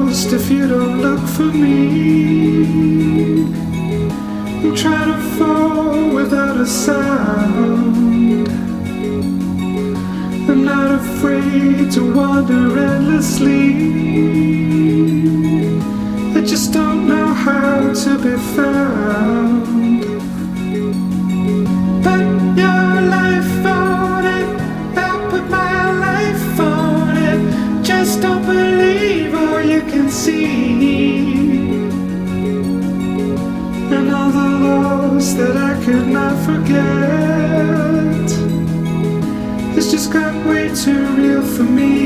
lost if you don't look for me. I'm trying to fall without a sound. I'm not afraid to wander endlessly. I just don't know how to be found. Put your life on it, I'll put my life on it. Just don't believe all you can see. And all the loss that I could not forget, it's just got way too real for me.